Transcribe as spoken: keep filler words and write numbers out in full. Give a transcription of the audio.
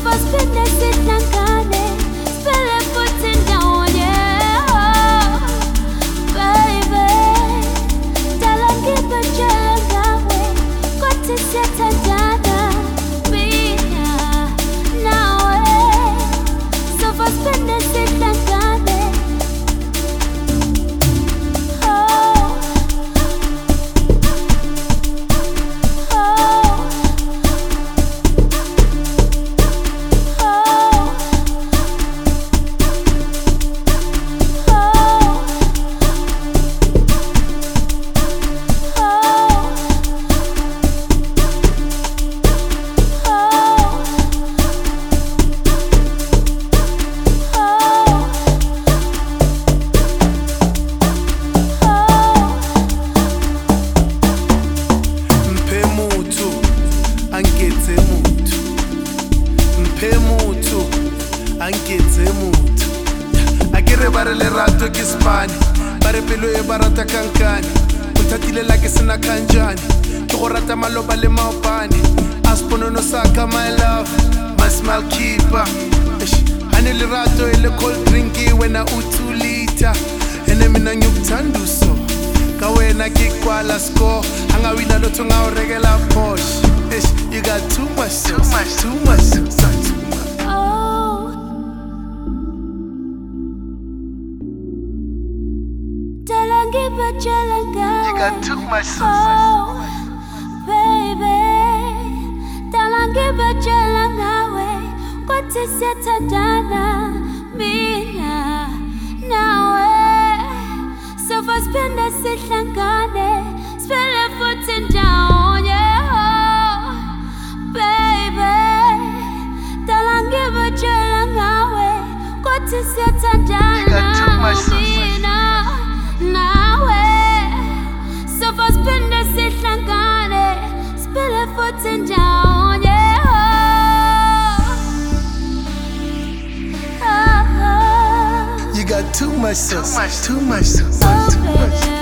Sofaspinde sihlangane, siphele futhi ndawonye. Oh, baby, dala ngibetshele ngawe, kwathi siyathandana, mina nawe. Sofaspinde sihlangane. Anketse motho a ke re ba re lerato ke spane ba re pelo e ba rata kankane o thatile la ke sena khanjane ke go rata maloba le maopane a sponono sa ka my love my smile keeper hane lerato e le cold drink wena u two liter ene mina ngikuthanda so ka wena ke kwala score anga wina lotho nga o rekela Porsche you got too much too much too much too much. You got too much sauce. Oh, baby, talangibetshela ngawe, kwathi siyathandana, mina nawe. Sofaspinde sihlangane, siphele futhi ndawonye. Oh, baby, talangibetshela ngawe, kwathi siyathandana, mina nawe. Sofaspinde sihlangane, siphele futhi ndawonye. You got too much sauce, too much sauce, too much.